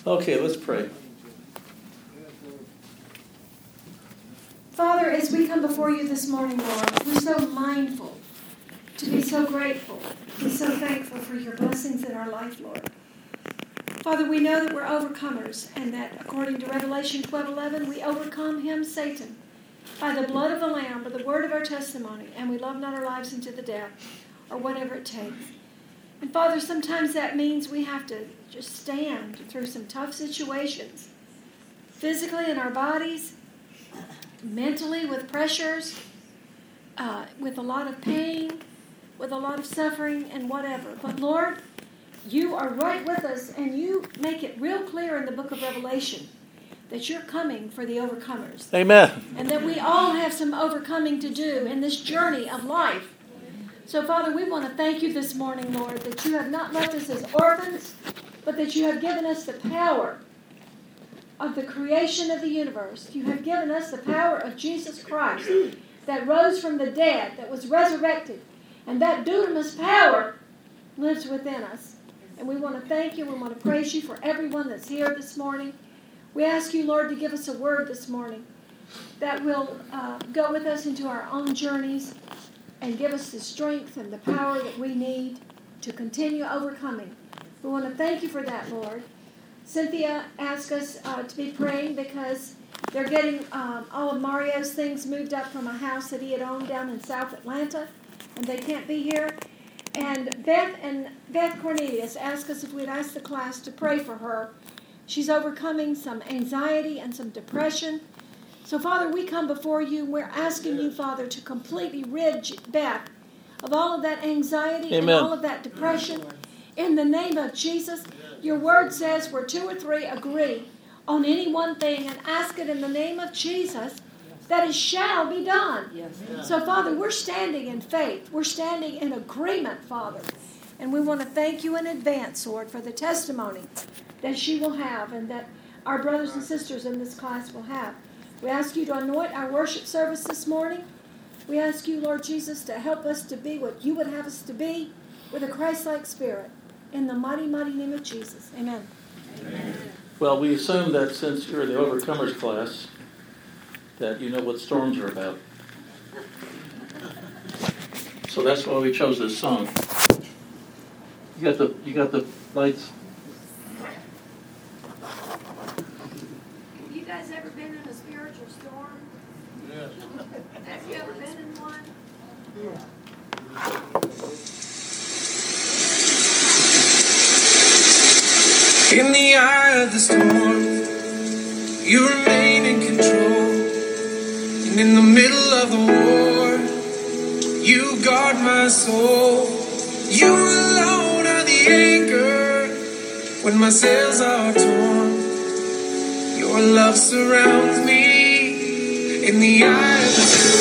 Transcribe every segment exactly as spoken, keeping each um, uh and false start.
Okay, let's pray. Father, as we come before you this morning, Lord, we're so mindful to be so grateful, to be so thankful for your blessings in our life, Lord. Father, we know that we're overcomers and that according to Revelation twelve eleven, we overcome him, Satan, by the blood of the Lamb, by the word of our testimony, and we love not our lives into the death, or whatever it takes. And Father, sometimes that means we have to just stand through some tough situations, physically in our bodies, mentally with pressures, uh, with a lot of pain, with a lot of suffering and whatever. But Lord, you are right with us, and you make it real clear in the book of Revelation that you're coming for the overcomers. Amen. And that we all have some overcoming to do in this journey of life. So, Father, we want to thank you this morning, Lord, that you have not left us as orphans, but that you have given us the power of the creation of the universe. You have given us the power of Jesus Christ that rose from the dead, that was resurrected. And that dunamis power lives within us. And we want to thank you. We want to praise you for everyone that's here this morning. We ask you, Lord, to give us a word this morning that will uh, go with us into our own journeys and give us the strength and the power that we need to continue overcoming. We want to thank you for that, Lord. Cynthia asked us uh, to be praying because they're getting um, all of Mario's things moved up from a house that he had owned down in South Atlanta, and they can't be here. And Beth and Beth Cornelius asked us if we'd ask the class to pray for her. She's overcoming some anxiety and some depression. So, Father, we come before you. We're asking you, Father, to completely rid Beth of all of that anxiety Amen. and all of that depression. In the name of Jesus, your word says where two or three agree on any one thing and ask it in the name of Jesus, that it shall be done. Yes. So, Father, we're standing in faith. We're standing in agreement, Father. And we want to thank you in advance, Lord, for the testimony that she will have and that our brothers and sisters in this class will have. We ask you to anoint our worship service this morning. We ask you, Lord Jesus, to help us to be what you would have us to be with a Christ-like spirit. In the mighty, mighty name of Jesus. Amen. Amen. Well, we assume that since you're the Overcomers class, that you know what storms are about. So that's why we chose this song. You got the you got the lights? Have you guys ever been in a spiritual storm? Yes. Have you ever been in one? Yeah. In the eye of the storm, you remain in control. And in the middle of the war, you guard my soul. You alone are the anchor when my sails are torn. Your love surrounds me in the eye of the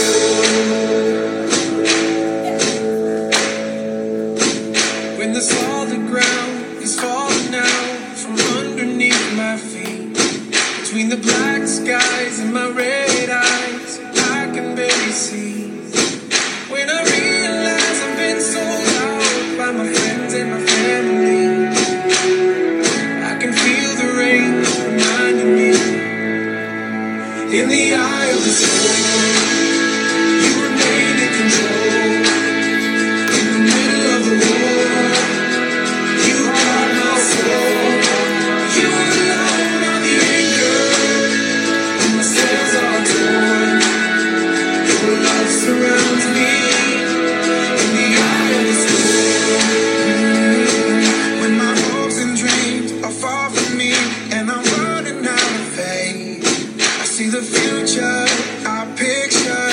storm. When the solid ground is falling out from underneath my feet, between the black skies and my red eyes, I can barely see. When I realize I've been sold out by my friends and my family, I can feel the rain reminding me. In the eye of the storm, you remain in control. In the middle of the war, you guard my soul. You alone are the anchor when my sails are torn. Your love surrounds me in the eye of the storm. When my hopes and dreams are far from me and I'm running out of faith, I see the future I picture.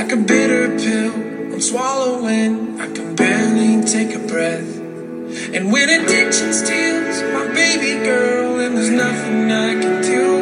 like a bitter pill I'm swallowing. I can barely take a breath. And when addiction steals my baby girl, and there's nothing I can do,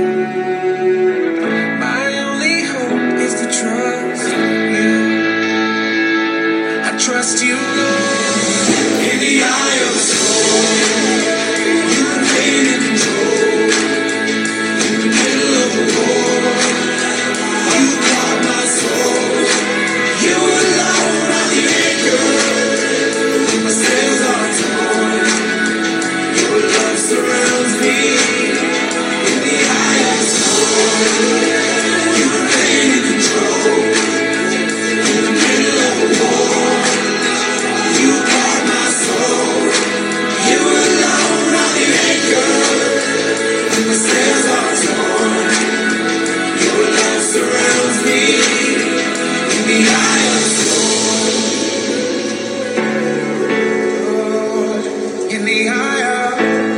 my only hope is to trust you. I trust you, Lord. In the eye of the storm, you remain in control. In the middle of the war, you guard my soul. You alone are the anchor when my sails are torn. Your love surrounds me. In the eye of the storm, you remain in control. In the middle of the war, you guard my soul. You alone are the anchor when my sails are torn. Your love surrounds me. In the eye of the storm, Lord, in the eye of,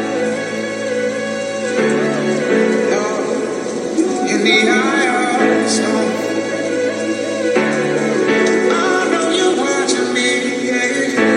Lord, in the eye of the storm, I know you're watching me, yeah.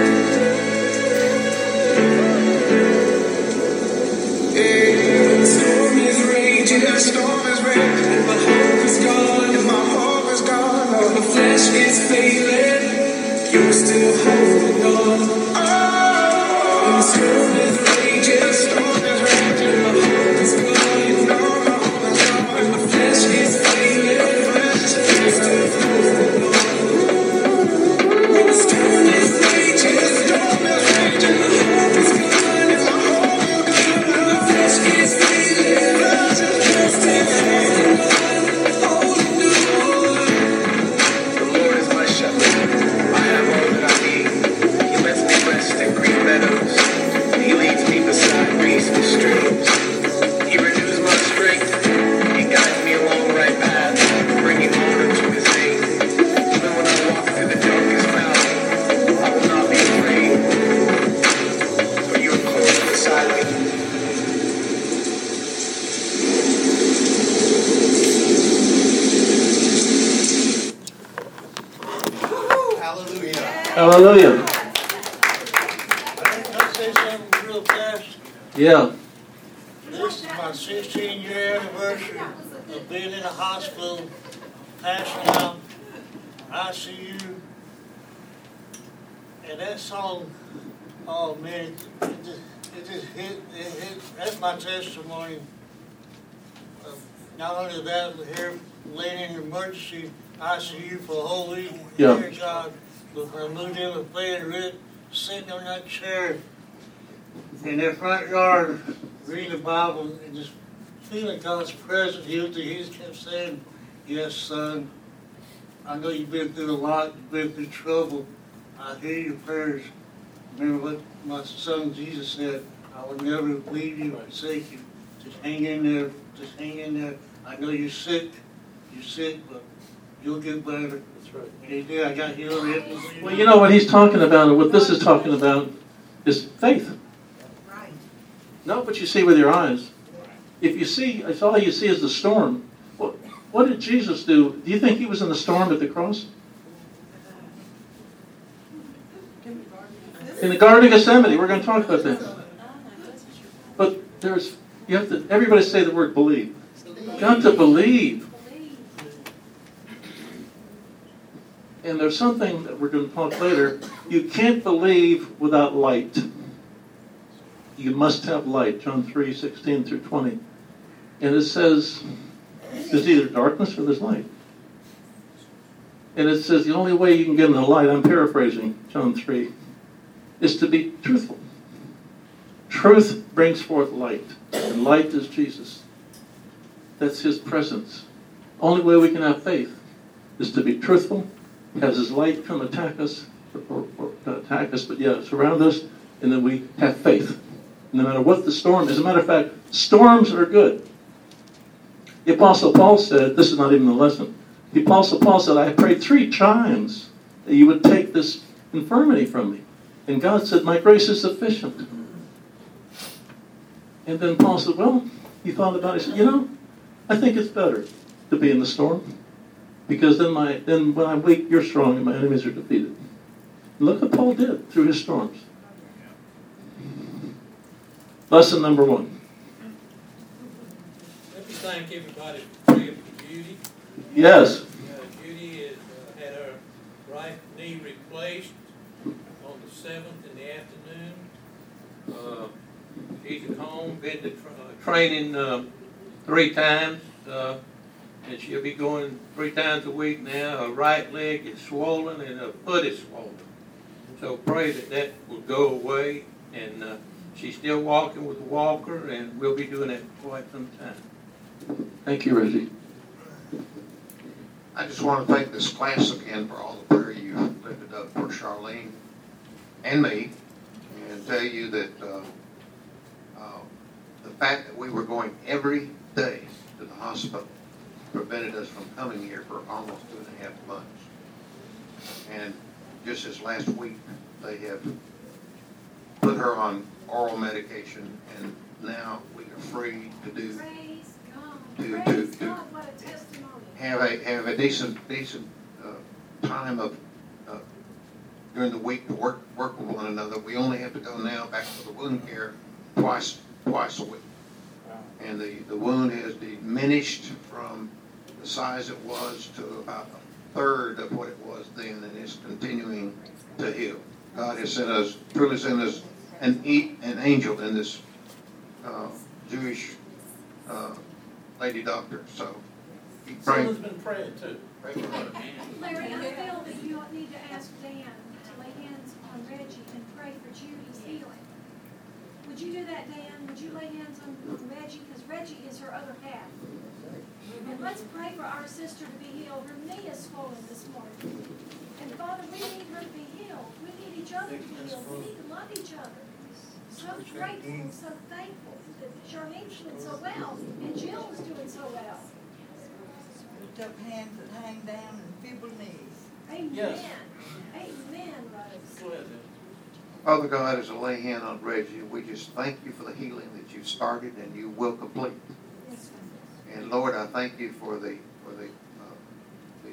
Yeah. The storm is raging, the storm is raging, and my hope is gone, and my hope is gone. Lord, the flesh is failing, you're still holding on. Oh, and the storm is raging, the storm is raging, and my hope is gone, and my hope is gone. And the flesh is failing, you're still holding on. When the storm is raging, the storm is raging, my hope is gone, and my hope is gone. And the flesh is failing, you're still holding on, holding on. The Lord is my shepherd. I have all that I need. He lets me rest in green meadows. He leads me beside peaceful streams. He renews my strength. He guides me along the right path, bringing honor to his name. Even when I walk through the darkest valley, I will not be afraid. For you are close beside me. Hallelujah. Hallelujah. Can I say something real fast? Yeah. This is my sixteen year anniversary of being in a hospital, passing out, I C U. And that song, oh man, it just, it just hit, it hit, that's my testimony. Uh, Not only that, but here, laying in emergency I C U for a whole week. Yeah. Dear God, but when I moved in with Fred Rick, sitting on that chair in their front yard, reading the Bible and just feeling God's presence. He, was, he just kept saying, yes, son, I know you've been through a lot, you've been through trouble. I hear your prayers. Remember what my son Jesus said, I will never leave you or forsake you. Just hang in there, just hang in there. I know you're sick, you're sick, but you'll get better. That's right. And he did, I got healed. Well, you know what he's talking about, and what this is talking about, is faith. Right. Not what you see with your eyes. If you see, if all you see is the storm, what, what did Jesus do? Do you think he was in the storm at the cross? In the Garden of Gethsemane, we're going to talk about that. But there's, you have to, everybody say the word believe. Got to believe. And there's something that we're going to talk later. You can't believe without light. You must have light. John three, sixteen through twenty. And it says, there's either darkness or there's light. And it says the only way you can get in the light, I'm paraphrasing John three, is to be truthful. Truth brings forth light. And light is Jesus. That's his presence. Only way we can have faith is to be truthful, has his light come attack us, or, or not attack us, but yeah, surround us, and then we have faith. No matter what the storm is. As a matter of fact, storms are good. The Apostle Paul said, this is not even the lesson, the Apostle Paul said, I prayed three times that you would take this infirmity from me. And God said, my grace is sufficient. And then Paul said, well, he thought about it. He said, you know, I think it's better to be in the storm. Because then my then when I'm weak, you're strong, and my enemies are defeated. And look what Paul did through his storms. Lesson number one. Let me thank everybody for praying for Judy. Yes. Uh, Judy has uh, had her right knee replaced on the seventh in the afternoon. Uh, she's at home, been to tra- uh, training uh, three times, uh, and she'll be going three times a week now. Her right leg is swollen and her foot is swollen. So pray that that will go away, and uh, she's still walking with a walker, and we'll be doing that for quite some time. Thank you, Reggie. I just want to thank this class again for all the prayer you lifted up for Charlene and me, and tell you that uh, uh, the fact that we were going every day to the hospital prevented us from coming here for almost two and a half months. And just this last week, they have put her on oral medication, and now we are free to do Praise God. to Praise to, to God, what a testimony. have a have a decent decent uh, time of uh, during the week to work work with one another. We only have to go now back to the wound care twice twice a week, and the the wound has diminished from the size it was to about a third of what it was then, and it's continuing to heal. God has sent us truly sent us an e- an angel in this uh, Jewish uh, lady doctor. So keep praying. Someone's been praying too. Pray for her. Larry, I feel that you need to ask Dan to lay hands on Reggie and pray for Judy's healing. Would you do that, Dan? Would you lay hands on Reggie? Because Reggie is her other half. And let's pray for our sister to be healed. Her knee is swollen this morning. And Father, we need her to be healed. We need each other to be healed. We need to love each other. So grateful and so thankful that Charlene's doing so well and Jill is doing so well. Lift up hands that hang down and feeble knees. Amen. Yes. Amen, Rose. Go ahead, then. Father God, as I lay hand on Reggie, we just thank you for the healing that you started and you will complete. And Lord, I thank you for the for the uh, the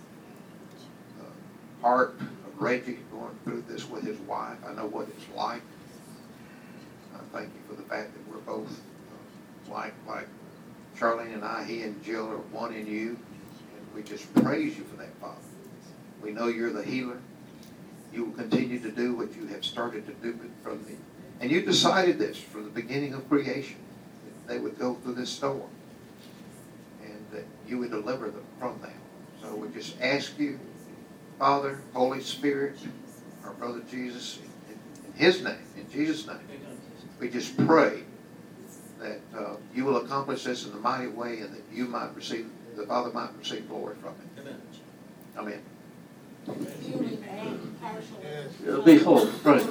uh, heart of Reggie going through this with his wife. I know what it's like. I thank you for the fact that we're both uh, like like Charlene and I, he and Jill are one in you, and we just praise you for that, Father. We know you're the healer. You will continue to do what you have started to do from the, and you decided this from the beginning of creation, that they would go through this storm, and that you would deliver them from that. So we just ask you, Father, Holy Spirit, our brother Jesus, in, in his name, in Jesus' name, we just pray that uh, you will accomplish this in a mighty way, and that you might receive, the Father might receive glory from it. Amen. Amen. Healing and partial. Uh, Behold, right.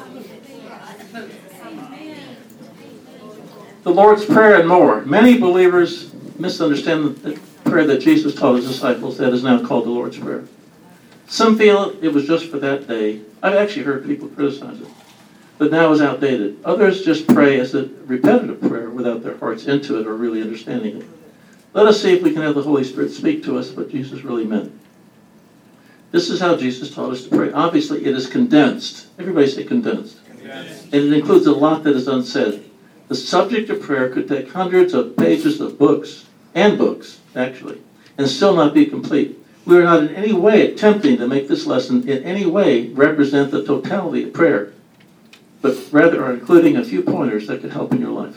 The Lord's Prayer and more. Many believers misunderstand the prayer that Jesus taught his disciples that is now called the Lord's Prayer. Some feel it was just for that day. I've actually heard people criticize it, but now it's outdated. Others just pray as a repetitive prayer without their hearts into it or really understanding it. Let us see if we can have the Holy Spirit speak to us what Jesus really meant. This is how Jesus taught us to pray. Obviously, it is condensed. Everybody say condensed. Yes. And it includes a lot that is unsaid. The subject of prayer could take hundreds of pages of books, and books, actually, and still not be complete. We are not in any way attempting to make this lesson in any way represent the totality of prayer, but rather are including a few pointers that could help in your life.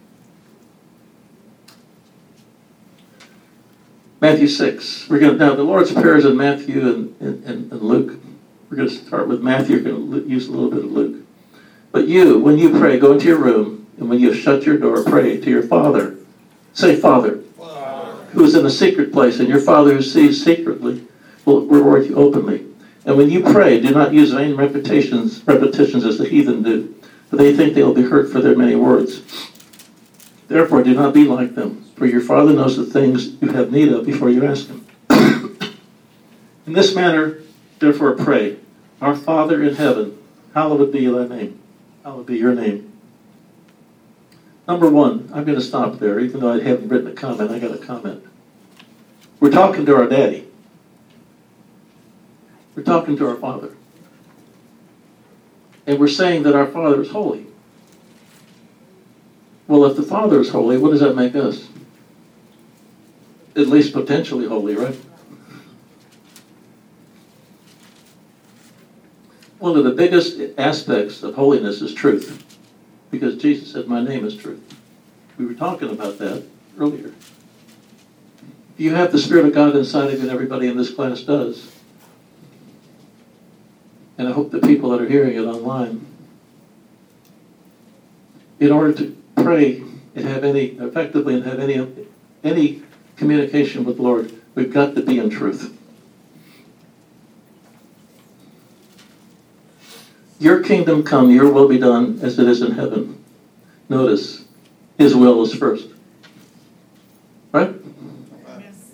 Matthew six. We're going to, now the Lord's Prayer is in Matthew and, and, and Luke. We're going to start with Matthew. We're going to use a little bit of Luke. But you, when you pray, go into your room, and when you shut your door, pray to your Father. Say, Father, Father, who is in a secret place, and your Father who sees secretly will reward you openly. And when you pray, do not use vain repetitions, repetitions as the heathen do, for they think they will be hurt for their many words. Therefore, do not be like them, for your Father knows the things you have need of before you ask him. In this manner, therefore, pray, Our Father in heaven, hallowed be thy name. Hallowed be your name. Number one, I'm going to stop there. Even though I haven't written a comment, I got a comment. We're talking to our daddy. We're talking to our Father. And we're saying that our Father is holy. Well, if the Father is holy, what does that make us? At least potentially holy, right? One of the biggest aspects of holiness is truth. Because Jesus said, my name is truth. We were talking about that earlier. You have the Spirit of God inside of you, and everybody in this class does. And I hope the people that are hearing it online, in order to pray and have any, effectively and have any, any communication with the Lord, we've got to be in truth. Your kingdom come, your will be done as it is in heaven. Notice, his will is first. Right? Yes.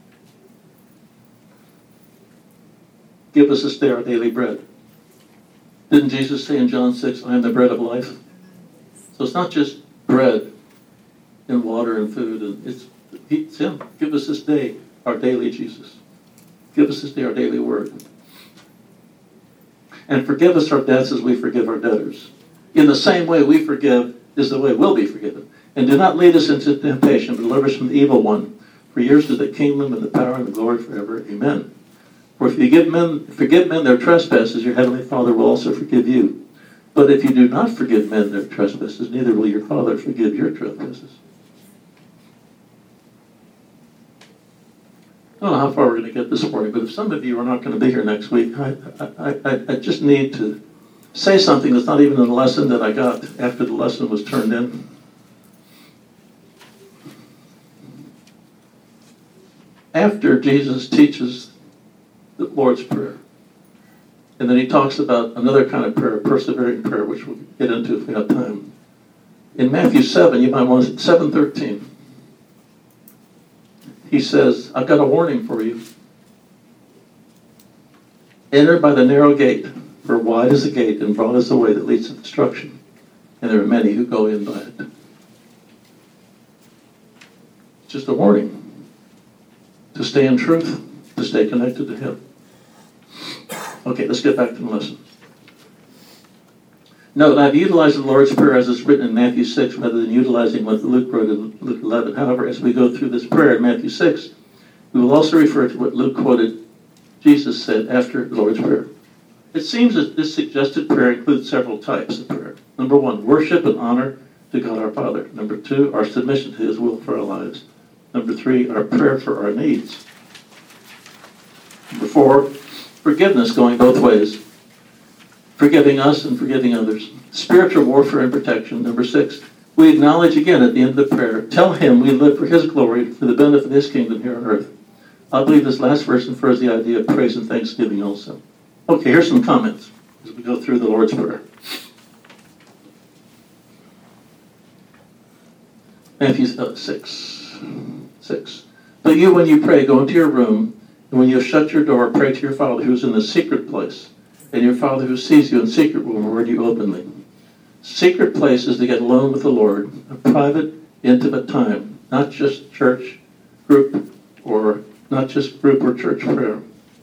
Give us this day our daily bread. Didn't Jesus say in John six, I am the bread of life? So it's not just bread and water and food. And it's, it's him. Give us this day our daily Jesus. Give us this day our daily word. And forgive us our debts as we forgive our debtors. In the same way we forgive is the way we'll be forgiven. And do not lead us into temptation, but deliver us from the evil one. For yours is the kingdom and the power and the glory forever. Amen. For if you give men, forgive men their trespasses, your heavenly Father will also forgive you. But if you do not forgive men their trespasses, neither will your Father forgive your trespasses. I don't know how far we're going to get this morning, but if some of you are not going to be here next week, I, I, I, I just need to say something that's not even in the lesson that I got after the lesson was turned in. After Jesus teaches the Lord's Prayer, and then he talks about another kind of prayer, persevering prayer, which we'll get into if we have time. In Matthew seven, you might want to, seven thirteen, he says, I've got a warning for you. Enter by the narrow gate, for wide is the gate and broad is the way that leads to destruction, and there are many who go in by it. It's just a warning to stay in truth, to stay connected to him. Okay, let's get back to the lesson. Note, I've utilized the Lord's Prayer as it's written in Matthew six rather than utilizing what Luke wrote in Luke eleven. However, as we go through this prayer in Matthew six, we will also refer to what Luke quoted Jesus said after the Lord's Prayer. It seems that this suggested prayer includes several types of prayer. Number one, worship and honor to God our Father. Number two, our submission to his will for our lives. Number three, our prayer for our needs. Number four, forgiveness going both ways. Forgiving us and forgiving others. Spiritual warfare and protection. Number six, we acknowledge again at the end of the prayer, tell him we live for his glory, for the benefit of his kingdom here on earth. I believe this last verse infers the idea of praise and thanksgiving also. Okay, here's some comments as we go through the Lord's Prayer. Matthew six. six. But you, when you pray, go into your room, and when you shut your door, pray to your Father who is in the secret place. And your Father who sees you in secret will reward you openly. Secret place is to get alone with the Lord, a private, intimate time, not just church group or not just group or church prayer.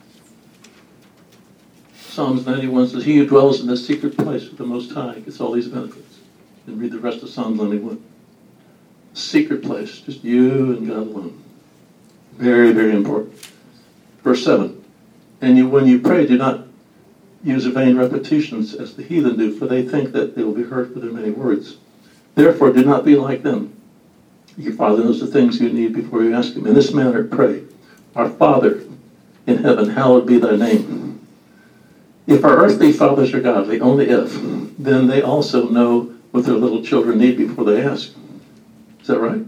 Psalms ninety-one says, he who dwells in the secret place with the Most High gets all these benefits. And read the rest of Psalms ninety-one. Secret place, just you and God alone. Very, very important. Verse seven, and you, when you pray, do not use vain repetitions as the heathen do, for they think that they will be heard for their many words. Therefore, do not be like them. Your Father knows the things you need before you ask him. In this manner, pray. Our Father in heaven, hallowed be thy name. If our earthly fathers are godly, only if, then they also know what their little children need before they ask. Is that right?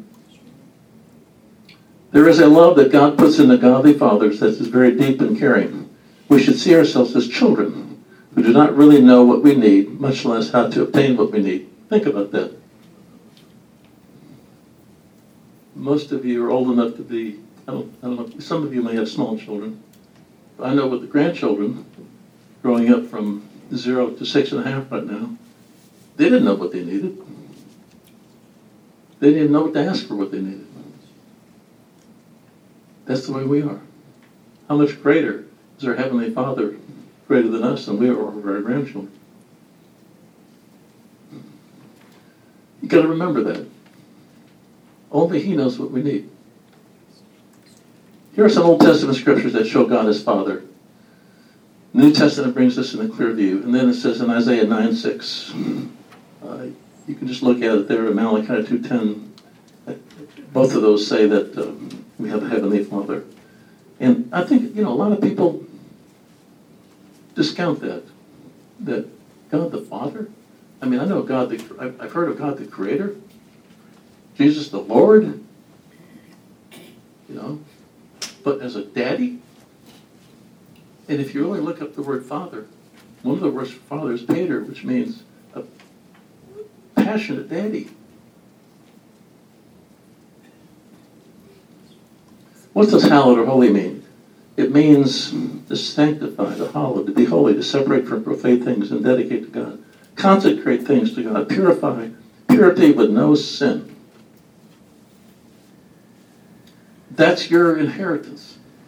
There is a love that God puts in the godly fathers that is very deep and caring. We should see ourselves as children who do not really know what we need, much less how to obtain what we need. Think about that. Most of you are old enough to be, I don't, I don't know, some of you may have small children. But I know with the grandchildren, growing up from zero to six and a half right now, they didn't know what they needed. They didn't know what to ask for what they needed. That's the way we are. How much greater Is our Heavenly Father greater than us, and we are our grandchildren? You've got to remember that. Only He knows what we need. Here are some Old Testament scriptures that show God as Father. New Testament brings this in a clear view. And then it says in Isaiah nine six, uh, you can just look at it there in Malachi two ten. Both of those say that uh, we have a Heavenly Father. And I think, you know, a lot of people discount that. That God the Father? I mean, I know God the, I've heard of God the Creator. Jesus the Lord. You know. But as a daddy? And if you really look up the word father, one of the words for father is pater, which means a passionate daddy. What does hallowed or holy mean? It means to sanctify, to hallow, to be holy, to separate from profane things and dedicate to God. Consecrate things to God. Purify. Purity with no sin. That's your inheritance.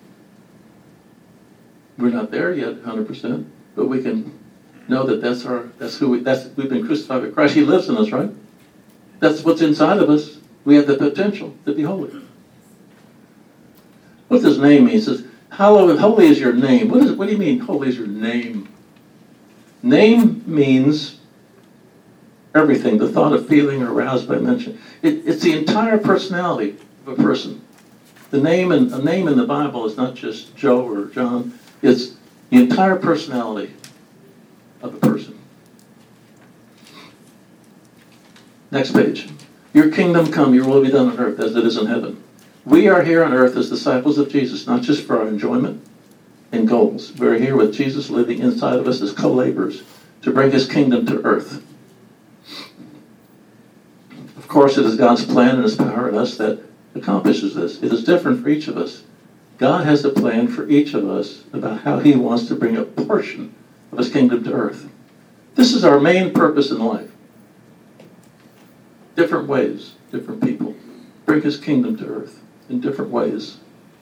We're not there yet, one hundred percent, but we can know that that's our, that's who we, that's, we've been crucified with Christ. He lives in us, right? That's what's inside of us. We have the potential to be holy. What does name mean? It says, hallowed, holy is your name. What, is, what do you mean, holy is your name? Name means everything, the thought of feeling aroused by mention. It, it's the entire personality of a person. The name in, a name in the Bible is not just Joe or John. It's the entire personality of a person. Next page. Your kingdom come, your will be done on earth as it is in heaven. We are here on earth as disciples of Jesus, not just for our enjoyment and goals. We're here with Jesus living inside of us as co-laborers to bring His kingdom to earth. Of course, it is God's plan and His power in us that accomplishes this. It is different for each of us. God has a plan for each of us about how He wants to bring a portion of His kingdom to earth. This is our main purpose in life. Different ways, different people. Bring His kingdom to earth in different ways.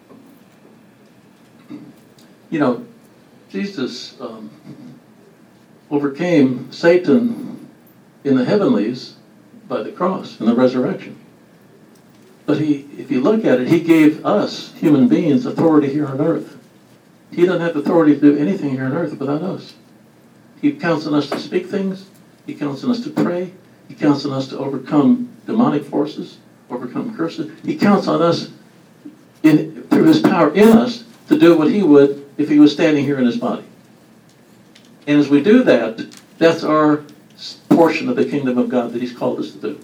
You know, Jesus um, overcame Satan in the heavenlies by the cross and the resurrection. But he, if you look at it, He gave us, human beings, authority here on earth. He doesn't have authority to do anything here on earth without us. He counts on us to speak things. He counts on us to pray. He counts on us to overcome demonic forces, overcome curses. He counts on us in, through His power in us to do what He would if He was standing here in His body. And as we do that, that's our portion of the kingdom of God that He's called us to do.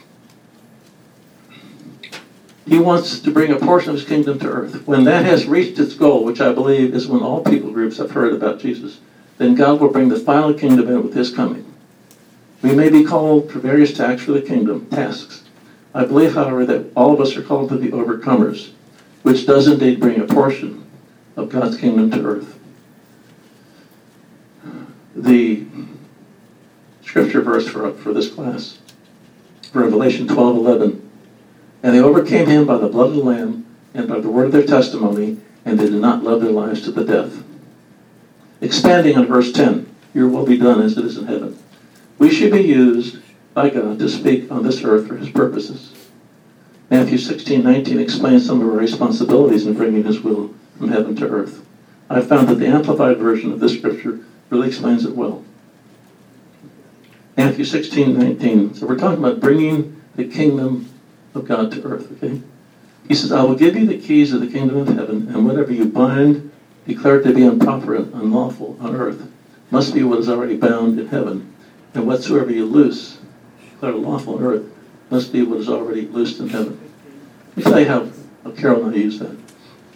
He wants to bring a portion of His kingdom to earth. When that has reached its goal, which I believe is when all people groups have heard about Jesus, then God will bring the final kingdom in with His coming. We may be called for various tasks for the kingdom, tasks. I believe, however, that all of us are called to be overcomers, which does indeed bring a portion of God's kingdom to earth. The scripture verse for, for this class, Revelation twelve eleven. And they overcame Him by the blood of the Lamb and by the word of their testimony, and they did not love their lives to the death. Expanding on verse ten, your will be done as it is in heaven. We should be used by God to speak on this earth for His purposes. Matthew sixteen nineteen explains some of our responsibilities in bringing His will from heaven to earth. I found that the Amplified version of this scripture really explains it well. Matthew sixteen nineteen. So we're talking about bringing the kingdom of God to earth, okay? He says, I will give you the keys of the kingdom of heaven, and whatever you bind, declared to be improper and unlawful on earth, must be what is already bound in heaven. And whatsoever you loose, declared lawful on earth, must be what is already loosed in heaven. Let me tell you how, how Carol and I use that.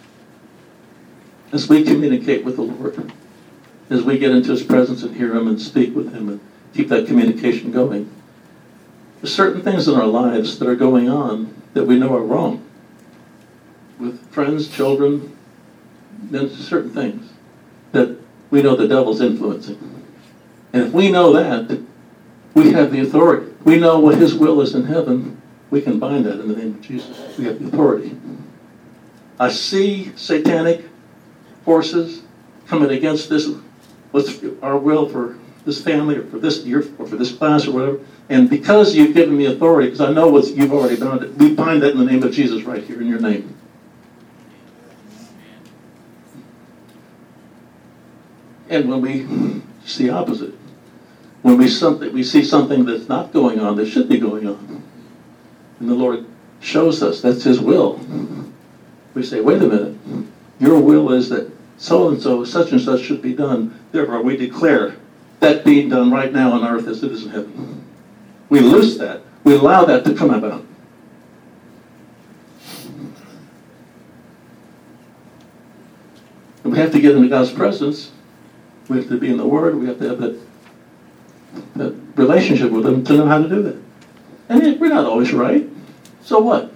As we communicate with the Lord, as we get into His presence and hear Him and speak with Him and keep that communication going, there's certain things in our lives that are going on that we know are wrong. With friends, children, then certain things that we know the devil's influencing. And if we know that, we have the authority. We know what His will is in heaven. We can bind that in the name of Jesus. We have the authority. I see satanic forces coming against this, what's our will for this family or for this year or for this class or whatever. And because you've given me authority, because I know what you've already done, it, we bind that in the name of Jesus right here in your name. And when we see the opposite, when we something we see something that's not going on that should be going on, and the Lord shows us that's His will, we say, wait a minute, your will is that so-and-so, such and such should be done. Therefore, we declare that being done right now on earth as it is in heaven. We loose that. We allow that to come about. And we have to get into God's presence. We have to be in the Word. We have to have that, that relationship with Him to know how to do that. And we're not always right. So what?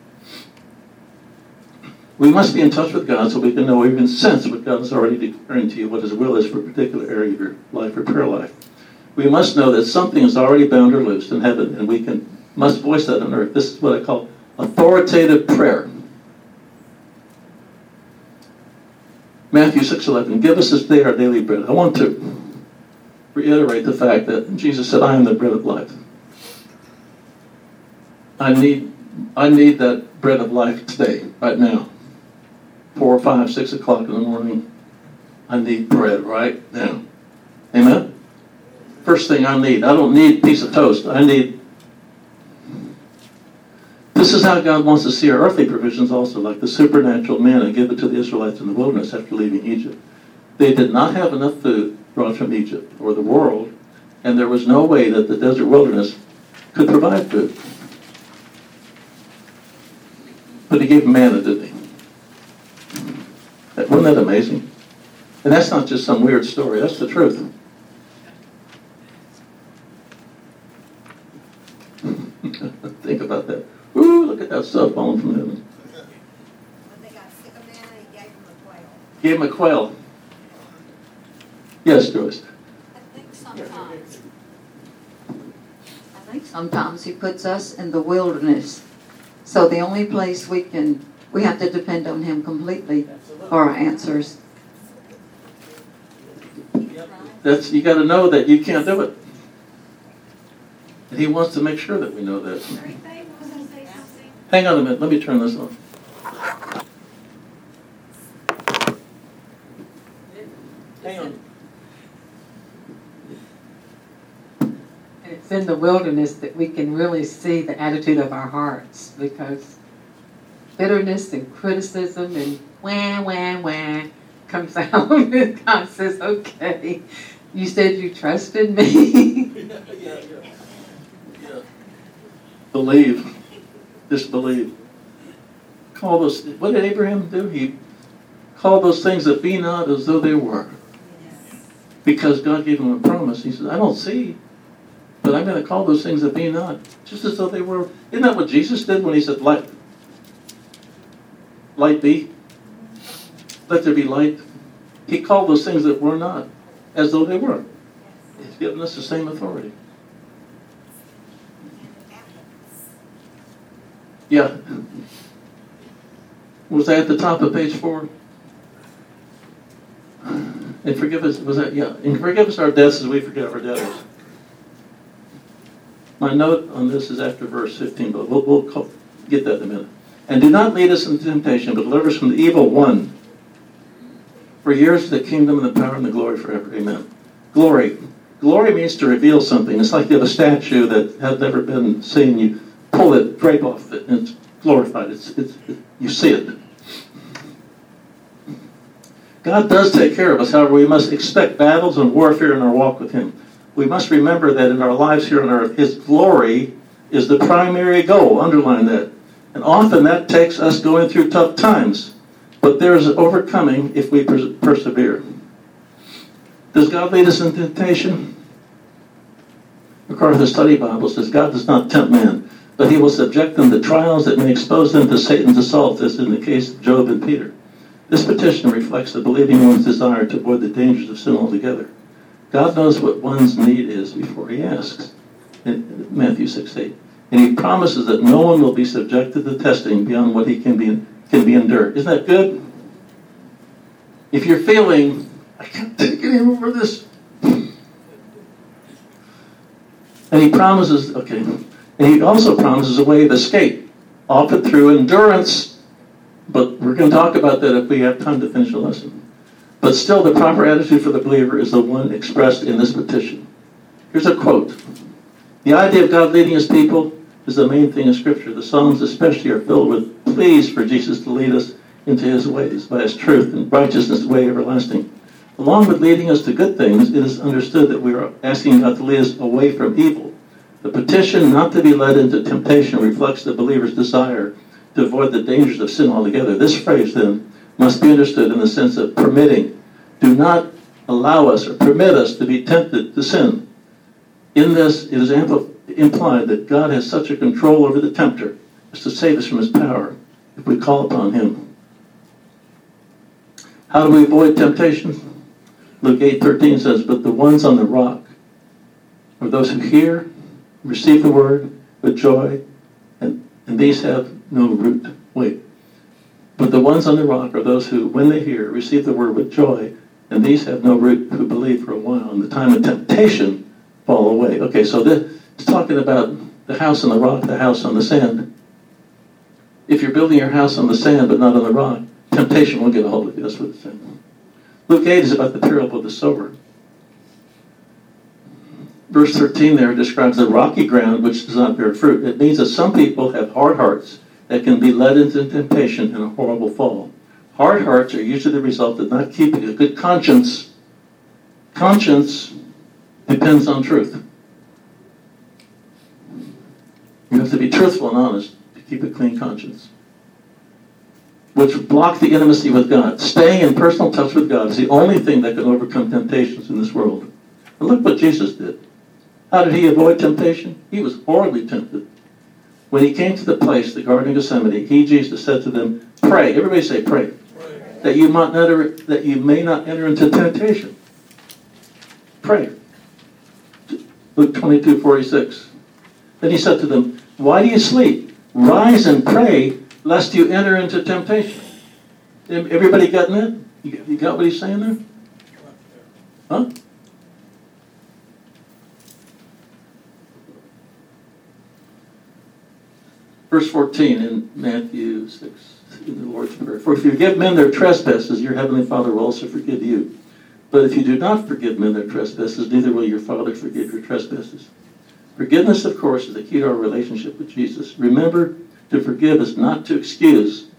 We must be in touch with God so we can know, even sense what God is already declaring to you, what His will is for a particular area of your life or prayer life. We must know that something is already bound or loosed in heaven, and we can must voice that on earth. This is what I call authoritative prayer. Matthew six eleven, give us this day our daily bread. I want to reiterate the fact that Jesus said, I am the bread of life. I need, I need that bread of life today, right now. Four, five, six o'clock in the morning. I need bread right now. Amen? First thing I need. I don't need a piece of toast. I need... This is how God wants to see our earthly provisions also, like the supernatural manna given to the Israelites in the wilderness after leaving Egypt. They did not have enough food brought from Egypt or the world, and there was no way that the desert wilderness could provide food. But He gave them manna, didn't He? Wasn't that amazing? And that's not just some weird story. That's the truth. Think about that. Ooh, look at that stuff falling from heaven. When they got sick of manna, He gave them a quail. Gave him a quail. Yes, Joyce. I think sometimes, I think sometimes He puts us in the wilderness. So the only place we can, we have to depend on Him completely for our answers. That's, you got to know that you can't do it. And He wants to make sure that we know that. Great thing, was I say something? Hang on a minute. Let me turn this on. Hang on. And it's in the wilderness that we can really see the attitude of our hearts, because bitterness and criticism and wah, wah, wah comes out, and God says, okay, you said you trusted me. Yeah, yeah, yeah. Believe. Just believe. Call those, what did Abraham do? He called those things that be not as though they were. Because God gave him a promise. He said, I don't see, but I'm going to call those things that be not, just as though they were. Isn't that what Jesus did when He said, light, light be? Let there be light. He called those things that were not as though they were. He's given us the same authority. Yeah. Was that at the top of page four? And forgive us, was that, yeah. And forgive us our debts as we forgive our debtors. My note on this is after verse fifteen, but we'll, we'll call, get that in a minute. And do not lead us into temptation, but deliver us from the evil one. For yours is the kingdom and the power and the glory forever. Amen. Glory. Glory means to reveal something. It's like you have a statue that has never been seen. You pull it, drape off it, and it's glorified. It's, it's, it, you see it. God does take care of us. However, we must expect battles and warfare in our walk with Him. We must remember that in our lives here on earth, His glory is the primary goal. Underline that. And often that takes us going through tough times. But there is overcoming if we pers- persevere. Does God lead us in temptation? MacArthur Study Bible says God does not tempt man, but He will subject them to trials that may expose them to Satan's assault, as in the case of Job and Peter. This petition reflects the believing one's desire to avoid the dangers of sin altogether. God knows what one's need is before He asks, in Matthew six eight. And He promises that no one will be subjected to testing beyond what he can be can be endured. Isn't that good? If you're feeling I can't take any more of this. And he promises, okay, and he also promises a way of escape, often through endurance. But we're going to talk about that if we have time to finish the lesson. But still, the proper attitude for the believer is the one expressed in this petition. Here's a quote. The idea of God leading his people is the main thing in Scripture. The Psalms especially are filled with pleas for Jesus to lead us into his ways by his truth and righteousness, way everlasting. Along with leading us to good things, it is understood that we are asking God to lead us away from evil. The petition not to be led into temptation reflects the believer's desire to avoid the dangers of sin altogether. This phrase, then, must be understood in the sense of permitting. Do not allow us or permit us to be tempted to sin. In this, it is ampl- implied that God has such a control over the tempter as to save us from his power if we call upon him. How do we avoid temptation? Luke eight thirteen says, but the ones on the rock are those who hear, receive the word with joy, and, and these have no root. Wait. But the ones on the rock are those who, when they hear, receive the word with joy, and these have no root, who believe for a while. In the time of temptation, fall away. Okay, so this is talking about the house on the rock, the house on the sand. If you're building your house on the sand but not on the rock, temptation will get a hold of you. That's what it's saying. Luke eight is about the parable of the sower. Verse thirteen there describes the rocky ground which does not bear fruit. It means that some people have hard hearts that can be led into temptation and a horrible fall. Hard hearts are usually the result of not keeping a good conscience. Conscience depends on truth. You have to be truthful and honest to keep a clean conscience, which block the intimacy with God. Staying in personal touch with God is the only thing that can overcome temptations in this world. And look what Jesus did. How did he avoid temptation? He was horribly tempted. When he came to the place, the Garden of Gethsemane, he, Jesus, said to them, pray. Everybody say pray. Pray. That you might not enter, that you may not enter into temptation. Pray. Luke twenty-two forty-six. Then he said to them, why do you sleep? Rise and pray, lest you enter into temptation. Everybody got that? You got what he's saying there? Huh? Verse fourteen in Matthew six, in the Lord's Prayer. For if you forgive men their trespasses, your heavenly Father will also forgive you. But if you do not forgive men their trespasses, neither will your Father forgive your trespasses. Forgiveness, of course, is the key to our relationship with Jesus. Remember, to forgive is not to excuse,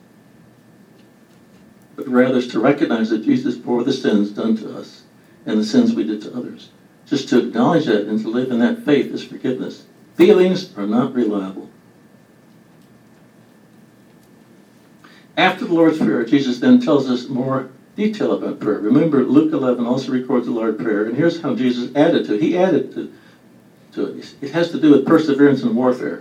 but rather is to recognize that Jesus bore the sins done to us and the sins we did to others. Just to acknowledge that and to live in that faith is forgiveness. Feelings are not reliable. After the Lord's Prayer, Jesus then tells us more detail about prayer. Remember, Luke eleven also records the Lord's Prayer, and here's how Jesus added to it. He added to, to it. It has to do with perseverance in warfare.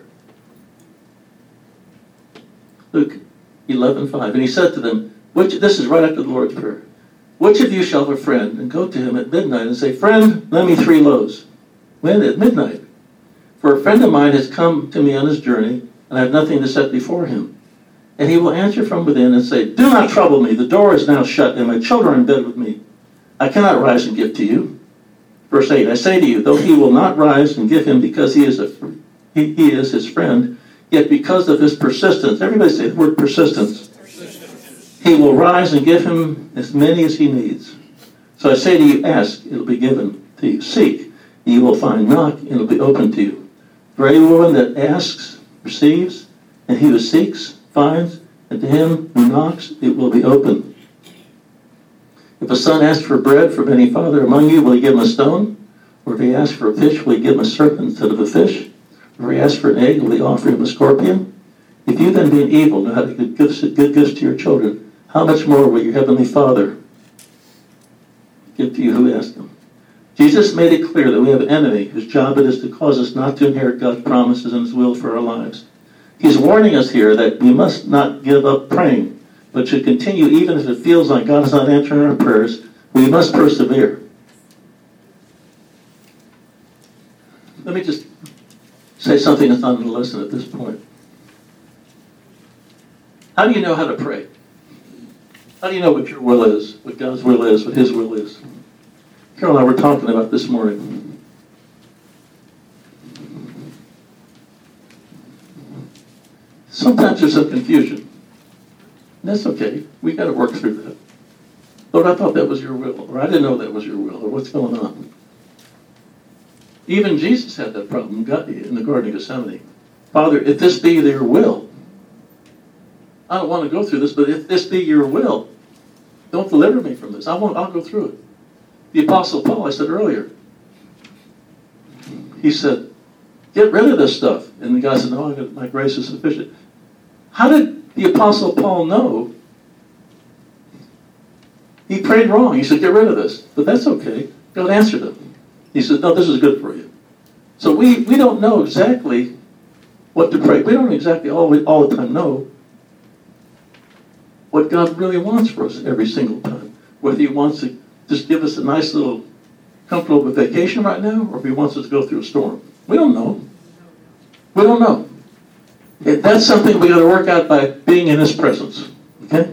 Luke eleven five. And he said to them, which, this is right after the Lord's Prayer, which of you shall have a friend and go to him at midnight and say, friend, lend me three loaves? When? At midnight. For a friend of mine has come to me on his journey, and I have nothing to set before him. And he will answer from within and say, do not trouble me. The door is now shut, and my children are in bed with me. I cannot rise and give to you. Verse eight, I say to you, though he will not rise and give him because he is a he, he is his friend, yet because of his persistence, everybody say the word persistence, he will rise and give him as many as he needs. So I say to you, ask, it will be given to you. Seek, you will find. Knock, it will be open to you. For everyone that asks receives, and he who seeks finds, and to him who knocks it will be open. If a son asks for bread from any father among you, will he give him a stone? Or if he asks for a fish, will he give him a serpent instead of a fish? Or if he asks for an egg, will he offer him a scorpion? If you then, being evil, know how to give gifts, good gifts to your children, how much more will your heavenly Father give to you who ask him? Jesus made it clear that we have an enemy whose job it is to cause us not to inherit God's promises and his will for our lives. He's warning us here that we must not give up praying, but should continue even if it feels like God is not answering our prayers. We must persevere. Let me just say something that's not in the lesson at this point. How do you know how to pray? How do you know what your will is, what God's will is, what His will is? Carol and I were talking about this morning. Sometimes there's some confusion. And that's okay. We got to work through that. Lord, I thought that was your will, or I didn't know that was your will, or what's going on? Even Jesus had that problem in the Garden of Gethsemane. Father, if this be your will, I don't want to go through this, but if this be your will, don't deliver me from this. I won't, I'll go through it. The Apostle Paul, I said earlier, he said, get rid of this stuff. And the guy said, no, my grace is sufficient. How did the Apostle Paul know? He prayed wrong. He said, get rid of this. But that's okay. God answered him. He said, no, this is good for you. So we, we don't know exactly what to pray. We don't exactly all, all the time know what God really wants for us every single time. Whether He wants to just give us a nice little comfortable vacation right now, or if He wants us to go through a storm. We don't know. We don't know. And that's something we got to work out by being in His presence. Okay?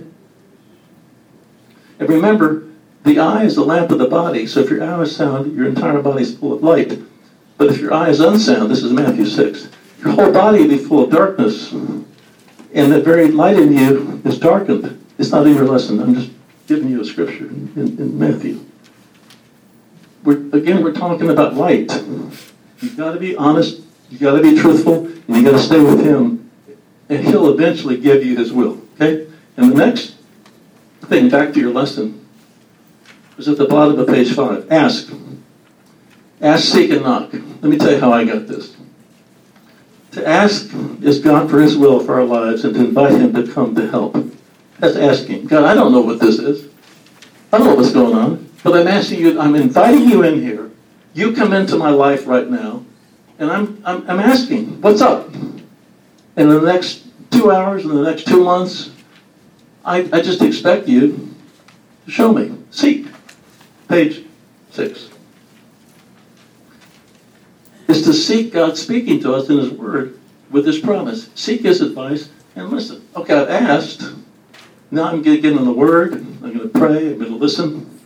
And remember, the eye is the lamp of the body, so if your eye is sound, your entire body is full of light. But if your eye is unsound, this is Matthew six, your whole body will be full of darkness. And the very light in you is darkened. It's not in your lesson. I'm just giving you a scripture in, in Matthew. We're, again, we're talking about light. You've got to be honest. You've got to be truthful. And you've got to stay with Him. And He'll eventually give you His will. Okay? And the next thing, back to your lesson, is at the bottom of page five. Ask. Ask, seek, and knock. Let me tell you how I got this. To ask is God for His will for our lives and to invite Him to come to help. That's asking. God, I don't know what this is. I don't know what's going on. But I'm asking you, I'm inviting you in here. You come into my life right now. And I'm, I'm, I'm asking, what's up? And in the next two hours, in the next two months, I, I just expect you to show me. Seek. Page six. Is to seek God speaking to us in His Word with His promise. Seek His advice and listen. Okay, I've asked. Now I'm going to get in the Word. I'm going to pray. I'm going to listen.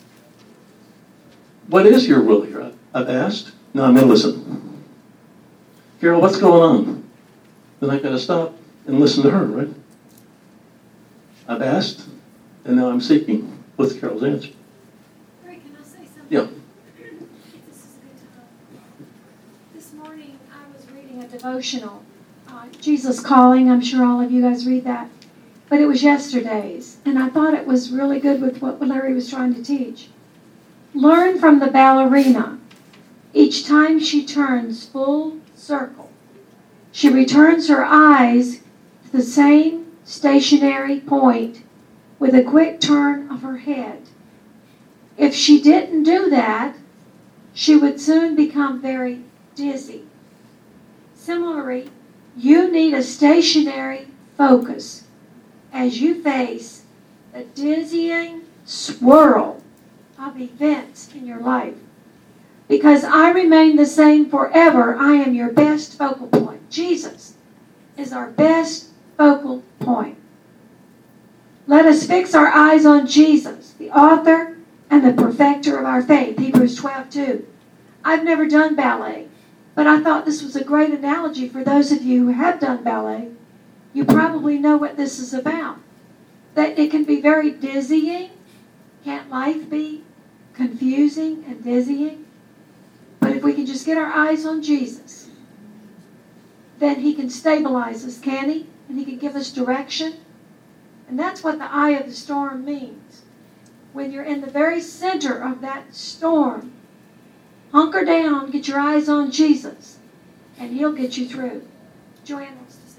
What is your will here? I've asked. Now I'm going to listen. Carol, what's going on? Then I've got to stop and listen to her, right? I've asked, and now I'm seeking. What's Carol's answer? Greg, can I say something? Yeah. This is a good time. This morning I was reading a devotional, uh, Jesus Calling. I'm sure all of you guys read that. But it was yesterday's, and I thought it was really good with what Larry was trying to teach. Learn from the ballerina. Each time she turns full circle, she returns her eyes to the same stationary point with a quick turn of her head. If she didn't do that, she would soon become very dizzy. Similarly, you need a stationary focus as you face the dizzying swirl of events in your life. Because I remain the same forever, I am your best focal point. Jesus is our best focal point. Let us fix our eyes on Jesus, the author and the perfecter of our faith. Hebrews twelve two. I've never done ballet, but I thought this was a great analogy for those of you who have done ballet. You probably know what this is about. That it can be very dizzying. Can't life be confusing and dizzying? But if we can just get our eyes on Jesus, then He can stabilize us, can He? And He can give us direction. And that's what the eye of the storm means. When you're in the very center of that storm, hunker down, get your eyes on Jesus, and He'll get you through. Joanne wants to say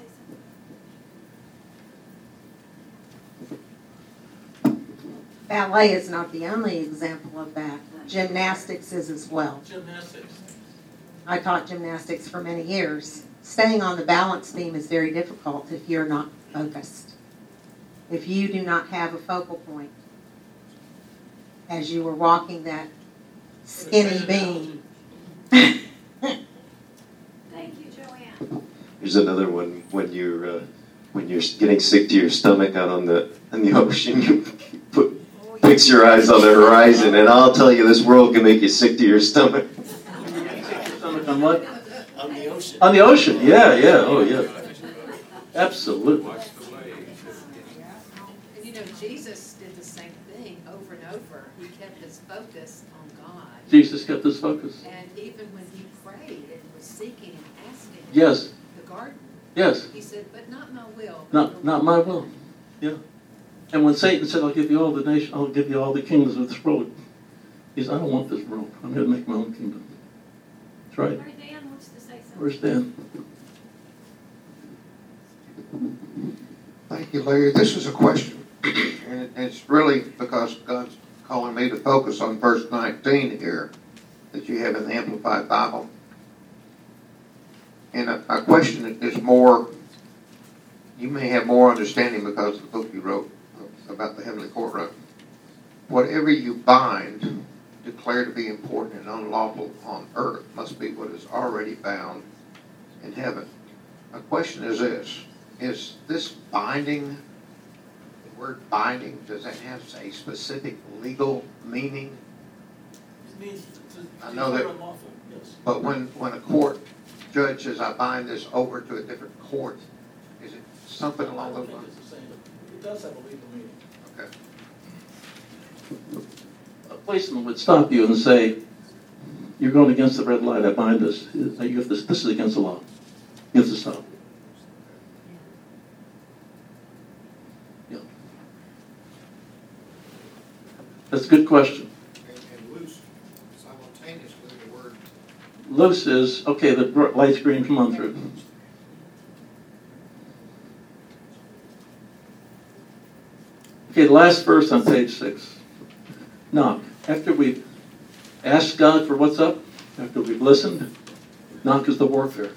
something. Ballet is not the only example of that. Gymnastics is as well. Gymnastics. I taught gymnastics for many years. Staying on the balance beam is very difficult if you're not focused. If you do not have a focal point as you were walking that skinny beam. Thank you, Joanne. Here's another one. When you're uh, when you're getting sick to your stomach out on the in the ocean, you fix your eyes on the horizon, and I'll tell you, this world can make you sick to your stomach. Stomach on what? On the ocean. On the ocean, yeah, yeah, oh yeah. Absolutely. You know, Jesus did the same thing over and over. He kept his focus on God. Jesus kept his focus. And even when he prayed and was seeking and asking Yes. the garden, Yes. he said, but not my will. Not, not my will. Yeah. And when Satan said, I'll give you all the nation, I'll give you all the kingdoms of this world, he said, I don't want this world. I'm going to make my own kingdom. That's right. Where Dan wants to say something. Where's Dan? Thank you, Larry. This is a question, and it- it's really because God's calling me to focus on verse nineteen here that you have in the Amplified Bible. And a, a question that is more, you may have more understanding because of the book you wrote about the heavenly courtroom. Whatever you bind, declare to be important and unlawful on earth, must be what is already bound in heaven. My question is this. Is this binding, the word binding, does that have a specific legal meaning? It means I know that- unlawful, yes. But when, when a court judge says, I bind this over to a different court, is it something I along don't those think lines? it's the same. It does have a legal meaning. Okay. A policeman would stop you and say, you're going against the red light, I bind this. You have to, this is against the law. You have to stop. Yeah. That's a good question. And, and loose simultaneously the word. Loose is, okay, the br- light's green, come on through. Okay, the last verse on page six. Knock. After we've asked God for what's up, after we've listened, knock is the warfare.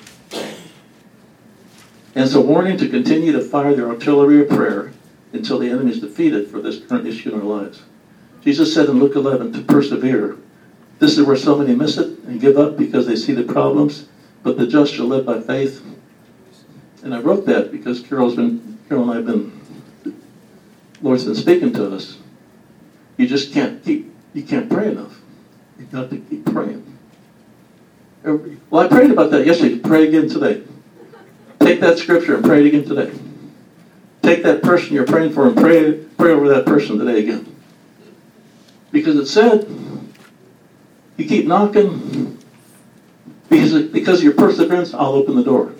And it's a warning to continue to fire the artillery of prayer until the enemy is defeated for this current issue in our lives. Jesus said in Luke eleven to persevere. This is where so many miss it and give up because they see the problems, but the just shall live by faith. And I wrote that because Carol's been, Carol and I have been, Lord's been speaking to us. You just can't keep, you can't pray enough. You've got to keep praying. Every, well, I prayed about that yesterday. Pray again today. Take that scripture and pray it again today. Take that person you're praying for and pray, pray over that person today again. Because it said, you keep knocking, because, because of your perseverance, I'll open the door.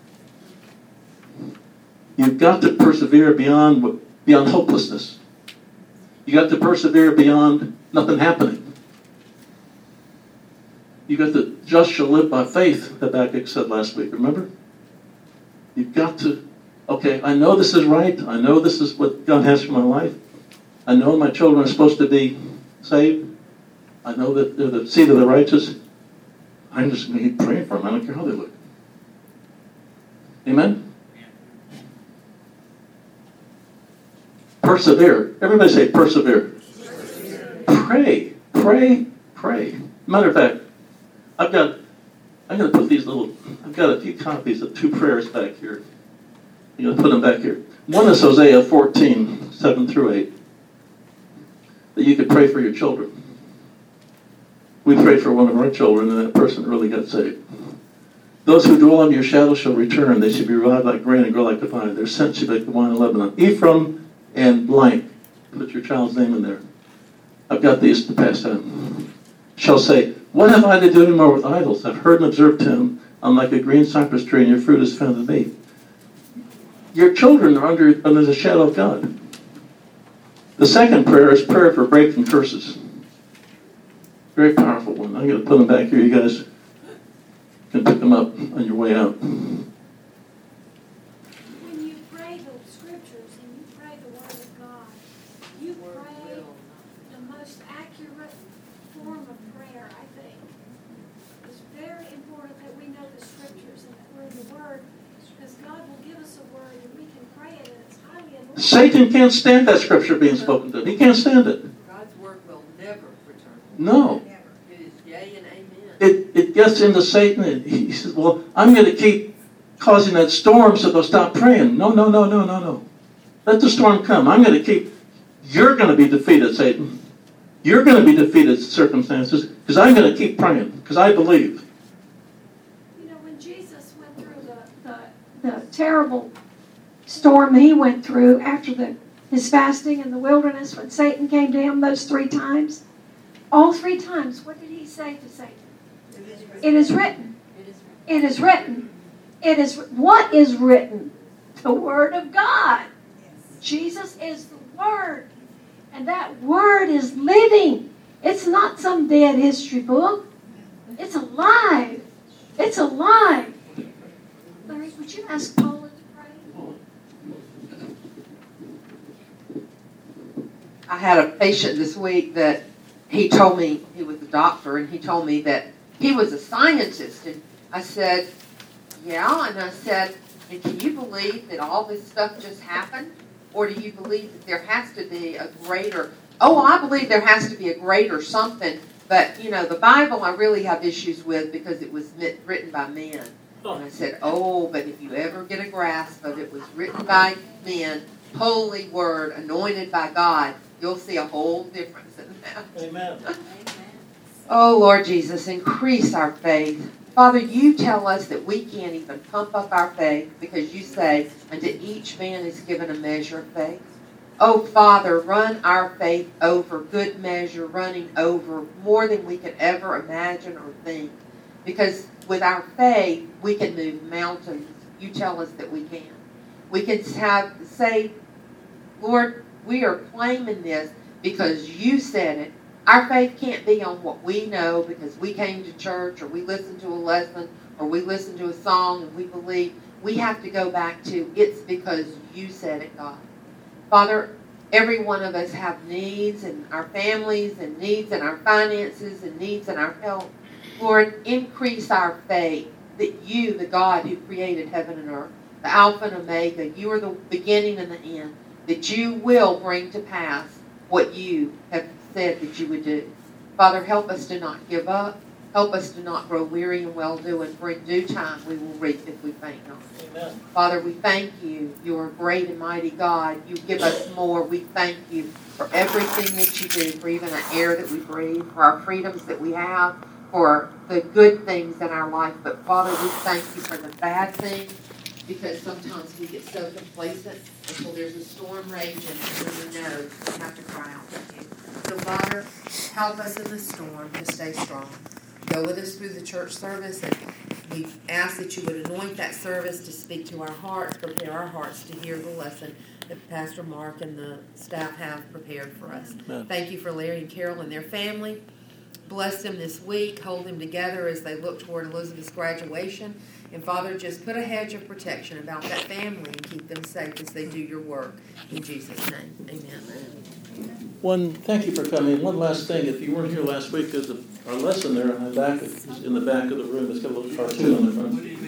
You've got to persevere beyond, beyond hopelessness. You got to persevere beyond nothing happening. You got to just shall live by faith, Habakkuk said last week, remember? You've got to, okay, I know this is right. I know this is what God has for my life. I know my children are supposed to be saved. I know that they're the seed of the righteous. I'm just going to keep praying for them. I don't care how they look. Amen? Persevere. Everybody say persevere. persevere. Pray. Pray. Pray. Matter of fact, I've got, I'm going to put these little, I've got a few copies of two prayers back here. I'm going to put them back here. One is Hosea fourteen, seven through eight. That you could pray for your children. We prayed for one of our children, and that person really got saved. Those who dwell under your shadow shall return. They shall be revived like grain and grow like the vine. Their scent shall be like the wine of Lebanon. Ephraim and blank. Put your child's name in there. I've got these to pass on. Shall say, what have I to do anymore with idols? I've heard and observed him. I'm like a green cypress tree, and your fruit is found in me. Your children are under, under the shadow of God. The second prayer is prayer for breaking curses. Very powerful one. I'm going to put them back here. You guys can pick them up on your way out. When you pray the scriptures and you pray the word of God, you pray the most accurate form of prayer, I think. It's very important that we know the scriptures and that we're in the word, because God will give us a word and we can pray it, and it's highly anointed. Satan can't stand that scripture being spoken to him. He can't stand it. God's word will never return. No. It is yea and amen. It, it gets into Satan, and he says, well, I'm going to keep causing that storm so they'll stop praying. No, no, no, no, no, no. Let the storm come. I'm going to keep You're going to be defeated, Satan. You're going to be defeated, circumstances, because I'm going to keep praying, because I believe. You know, when Jesus went through the, the, the terrible storm he went through after the, his fasting in the wilderness, when Satan came to him those three times, all three times, what did he say to Satan? It is written. It is written. It is what is written? The Word of God. Jesus is the Word. And that Word is living. It's not some dead history book. It's alive. It's alive. Larry, would you ask Paula to pray? I had a patient this week that he told me, he was a doctor, and he told me that he was a scientist. And I said, yeah. And I said, and can you believe that all this stuff just happened? Or do you believe that there has to be a greater, oh, I believe there has to be a greater something. But, you know, the Bible I really have issues with because it was written by men. And I said, oh, but if you ever get a grasp of it was written by men, holy word, anointed by God, you'll see a whole difference in that. Amen. Oh, Lord Jesus, increase our faith. Father, you tell us that we can't even pump up our faith because you say, unto each man is given a measure of faith. Oh, Father, run our faith over, good measure, running over more than we could ever imagine or think. Because with our faith, we can move mountains. You tell us that we can. We can have say, Lord, we are claiming this because you said it. Our faith can't be on what we know because we came to church or we listened to a lesson or we listened to a song and we believe. We have to go back to it's because you said it, God. Father, every one of us have needs in our families and needs in our finances and needs in our health. Lord, increase our faith that you, the God who created heaven and earth, the Alpha and Omega, you are the beginning and the end, that you will bring to pass what you have said that you would do. Father, help us to not give up. Help us to not grow weary in well-doing. For in due time we will reap if we faint not. Amen. Father, we thank you. You are a great and mighty God. You give us more. We thank you for everything that you do, for even the air that we breathe, for our freedoms that we have, for the good things in our life. But Father, we thank you for the bad things, because sometimes we get so complacent until there's a storm raging and we know we have to cry out to you. So Father, help us in the storm to stay strong. Go with us through the church service, and we ask that you would anoint that service to speak to our hearts, prepare our hearts to hear the lesson that Pastor Mark and the staff have prepared for us. Amen. Thank you for Larry and Carol and their family. Bless them this week. Hold them together as they look toward Elizabeth's graduation. And Father, just put a hedge of protection about that family and keep them safe as they do your work. In Jesus' name, amen. One, thank you for coming. One last thing, if you weren't here last week, there's a, our lesson there in the back, of, in the back of the room. It's got a little cartoon on the front.